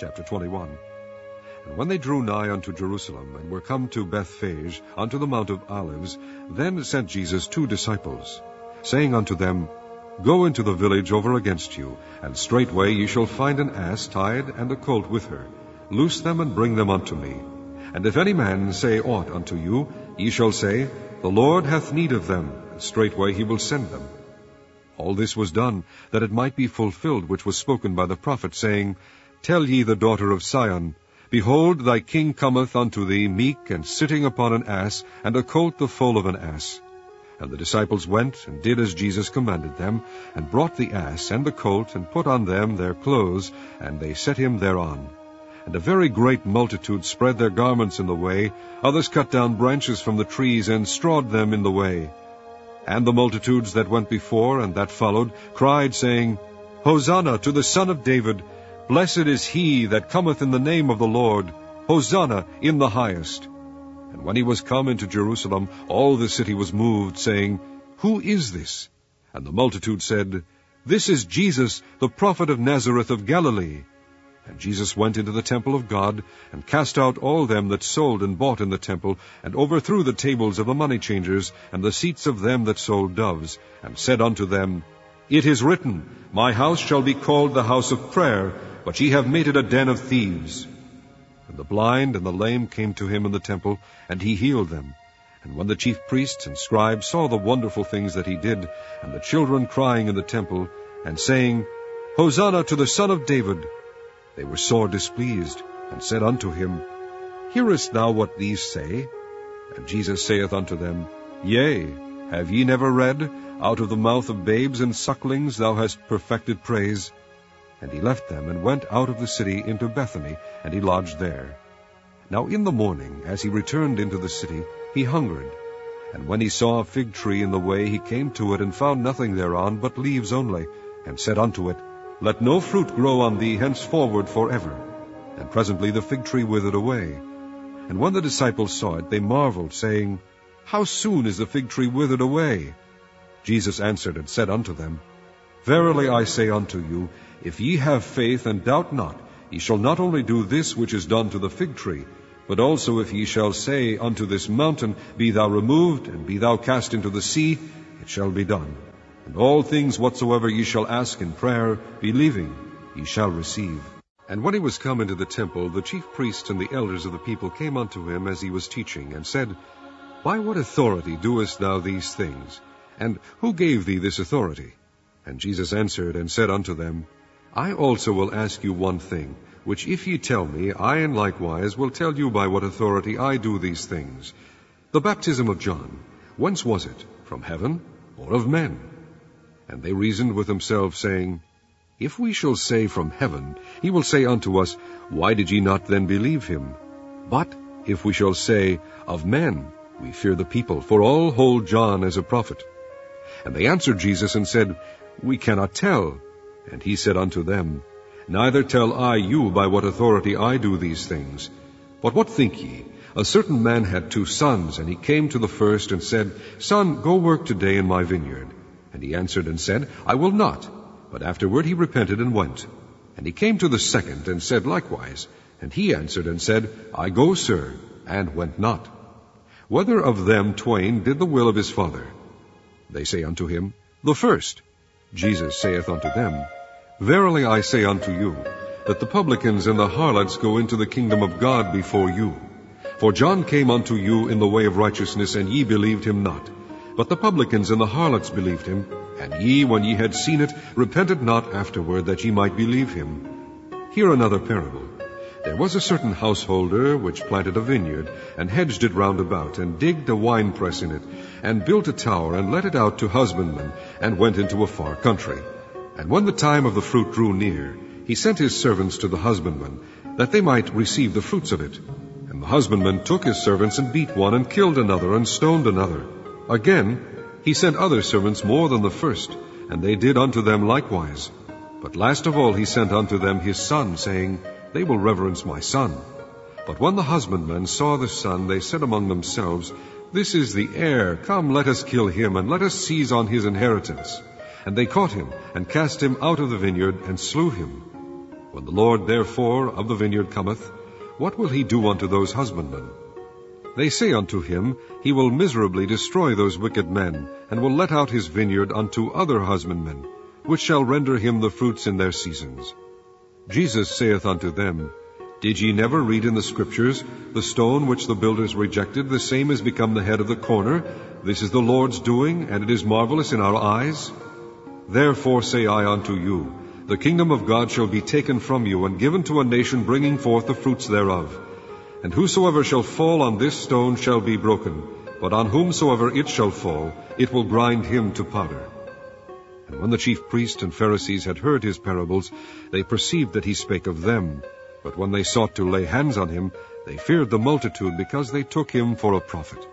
Chapter 21. And when they drew nigh unto Jerusalem, and were come to Bethphage, unto the Mount of Olives, then sent Jesus 2 disciples, saying unto them, Go into the village over against you, and straightway ye shall find an ass tied, and a colt with her. Loose them, and bring them unto me. And if any man say aught unto you, ye shall say, The Lord hath need of them, and straightway he will send them. All this was done, that it might be fulfilled which was spoken by the prophet, saying, Tell ye the daughter of Sion, Behold, thy king cometh unto thee meek, and sitting upon an ass, and a colt the foal of an ass. And the disciples went, and did as Jesus commanded them, and brought the ass and the colt, and put on them their clothes, and they set him thereon. And a very great multitude spread their garments in the way, others cut down branches from the trees, and strawed them in the way. And the multitudes that went before and that followed cried, saying, Hosanna to the Son of David! Blessed is he that cometh in the name of the Lord! Hosanna in the highest! And when he was come into Jerusalem, all the city was moved, saying, Who is this? And the multitude said, This is Jesus, the prophet of Nazareth of Galilee. And Jesus went into the temple of God, and cast out all them that sold and bought in the temple, and overthrew the tables of the money changers, and the seats of them that sold doves, and said unto them, It is written, My house shall be called the house of prayer, but ye have made it a den of thieves. And the blind and the lame came to him in the temple, and he healed them. And when the chief priests and scribes saw the wonderful things that he did, and the children crying in the temple, and saying, Hosanna to the Son of David, they were sore displeased, and said unto him, Hearest thou what these say? And Jesus saith unto them, Yea, have ye never read, Out of the mouth of babes and sucklings thou hast perfected praise? And he left them, and went out of the city into Bethany, and he lodged there. Now in the morning, as he returned into the city, he hungered. And when he saw a fig tree in the way, he came to it, and found nothing thereon but leaves only, and said unto it, Let no fruit grow on thee henceforward forever. And presently the fig tree withered away. And when the disciples saw it, they marveled, saying, How soon is the fig tree withered away? Jesus answered and said unto them, Verily I say unto you, if ye have faith and doubt not, ye shall not only do this which is done to the fig tree, but also if ye shall say unto this mountain, Be thou removed, and be thou cast into the sea, it shall be done. And all things whatsoever ye shall ask in prayer, believing, ye shall receive. And when he was come into the temple, the chief priests and the elders of the people came unto him as he was teaching, and said, By what authority doest thou these things? And who gave thee this authority? And Jesus answered and said unto them, I also will ask you one thing, which if ye tell me, I in likewise will tell you by what authority I do these things. The baptism of John, whence was it? From heaven, or of men? And they reasoned with themselves, saying, If we shall say from heaven, he will say unto us, Why did ye not then believe him? But if we shall say, Of men, we fear the people, for all hold John as a prophet. And they answered Jesus and said, We cannot tell. And he said unto them, Neither tell I you by what authority I do these things. But what think ye? A certain man had 2 sons, and he came to the first and said, Son, go work today in my vineyard. And he answered and said, I will not. But afterward he repented and went. And he came to the second and said likewise. And he answered and said, I go, sir, and went not. Whether of them twain did the will of his father? They say unto him, The first. Jesus saith unto them, Verily I say unto you, that the publicans and the harlots go into the kingdom of God before you. For John came unto you in the way of righteousness, and ye believed him not. But the publicans and the harlots believed him. And ye, when ye had seen it, repented not afterward, that ye might believe him. Hear another parable. There was a certain householder which planted a vineyard, and hedged it round about, and digged a winepress in it, and built a tower, and let it out to husbandmen, and went into a far country. And when the time of the fruit drew near, he sent his servants to the husbandmen, that they might receive the fruits of it. And the husbandman took his servants, and beat one, and killed another, and stoned another. Again he sent other servants more than the first, and they did unto them likewise. But last of all he sent unto them his son, saying, They will reverence my son. But when the husbandmen saw the son, they said among themselves, This is the heir. Come, let us kill him, and let us seize on his inheritance. And they caught him, and cast him out of the vineyard, and slew him. When the Lord therefore of the vineyard cometh, what will he do unto those husbandmen? They say unto him, He will miserably destroy those wicked men, and will let out his vineyard unto other husbandmen, which shall render him the fruits in their seasons. Jesus saith unto them, Did ye never read in the Scriptures, The stone which the builders rejected, the same is become the head of the corner? This is the Lord's doing, and it is marvelous in our eyes. Therefore say I unto you, The kingdom of God shall be taken from you, and given to a nation bringing forth the fruits thereof. And whosoever shall fall on this stone shall be broken, but on whomsoever it shall fall, it will grind him to powder. And when the chief priests and Pharisees had heard his parables, they perceived that he spake of them. But when they sought to lay hands on him, they feared the multitude, because they took him for a prophet.